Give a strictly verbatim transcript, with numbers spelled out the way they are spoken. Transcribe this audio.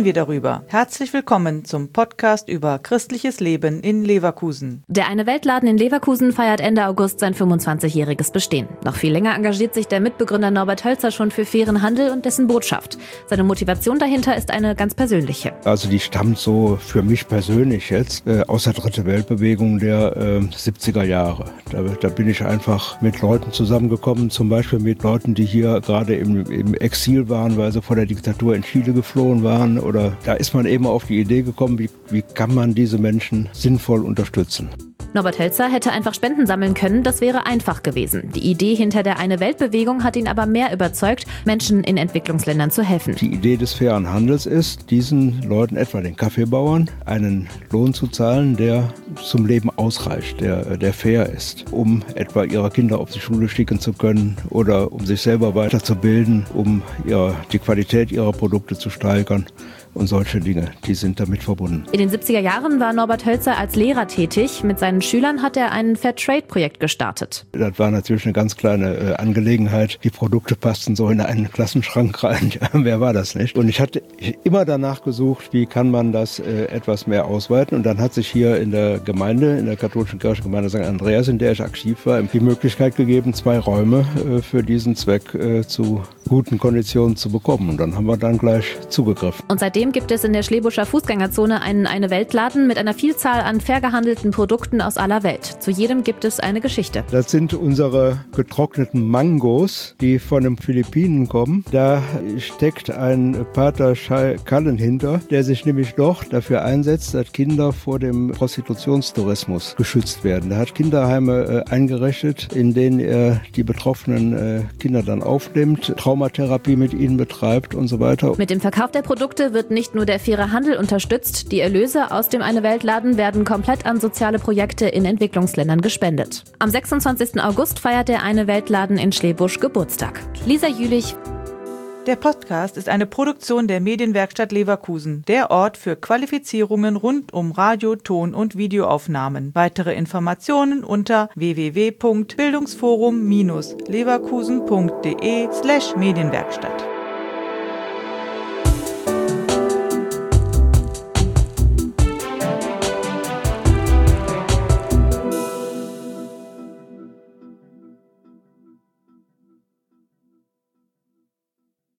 reden wir darüber. Herzlich willkommen zum Podcast über christliches Leben in Leverkusen. Der Eine Weltladen in Leverkusen feiert Ende August sein fünfundzwanzigjähriges Bestehen. Noch viel länger engagiert sich der Mitbegründer Norbert Hölzer schon für fairen Handel und dessen Botschaft. Seine Motivation dahinter ist eine ganz persönliche. Also die stammt so für mich persönlich jetzt äh, aus der Dritte Weltbewegung der äh, siebziger Jahre. Da, da bin ich einfach mit Leuten zusammengekommen, zum Beispiel mit Leuten, die hier gerade im, im Exil waren, weil sie vor der Diktatur in Chile geflohen waren. Oder da ist man eben auf die Idee gekommen, wie, wie kann man diese Menschen sinnvoll unterstützen. Norbert Hölzer hätte einfach Spenden sammeln können, das wäre einfach gewesen. Die Idee hinter der Eine-Welt-Bewegung hat ihn aber mehr überzeugt, Menschen in Entwicklungsländern zu helfen. Die Idee des fairen Handels ist, diesen Leuten, etwa den Kaffeebauern, einen Lohn zu zahlen, der zum Leben ausreicht, der, der fair ist, um etwa ihre Kinder auf die Schule schicken zu können oder um sich selber weiterzubilden, um ihre, die Qualität ihrer Produkte zu steigern. Und solche Dinge, die sind damit verbunden. In den siebziger Jahren war Norbert Hölzer als Lehrer tätig. Mit seinen Schülern hat er ein Fairtrade-Projekt gestartet. Das war natürlich eine ganz kleine äh, Angelegenheit. Die Produkte passten so in einen Klassenschrank rein. Ja, wer war das nicht? Und ich hatte immer danach gesucht, wie kann man das äh, etwas mehr ausweiten. Und dann hat sich hier in der Gemeinde, in der katholischen Kirchengemeinde Sankt Andreas, in der ich aktiv war, die Möglichkeit gegeben, zwei Räume äh, für diesen Zweck äh, zu guten Konditionen zu bekommen. Und dann haben wir dann gleich zugegriffen. Und seitdem gibt es in der Schlebuscher Fußgängerzone einen Eine-Welt-Laden mit einer Vielzahl an fair gehandelten Produkten aus aller Welt. Zu jedem gibt es eine Geschichte. Das sind unsere getrockneten Mangos, die von den Philippinen kommen. Da steckt ein Pater Kallen hinter, der sich nämlich dort dafür einsetzt, dass Kinder vor dem Prostitutionstourismus geschützt werden. Er hat Kinderheime äh, eingerichtet, in denen er die betroffenen äh, Kinder dann aufnimmt, Traumatherapie mit ihnen betreibt und so weiter. Mit dem Verkauf der Produkte wird nicht nur der faire Handel unterstützt, die Erlöse aus dem Eine-Welt-Laden werden komplett an soziale Projekte in Entwicklungsländern gespendet. Am sechsundzwanzigsten August feiert der Eine-Welt-Laden in Schlebusch Geburtstag. Lisa Jülich. Der Podcast ist eine Produktion der Medienwerkstatt Leverkusen, der Ort für Qualifizierungen rund um Radio-, Ton- und Videoaufnahmen. Weitere Informationen unter w w w punkt bildungsforum Bindestrich leverkusen punkt de slash Medienwerkstatt.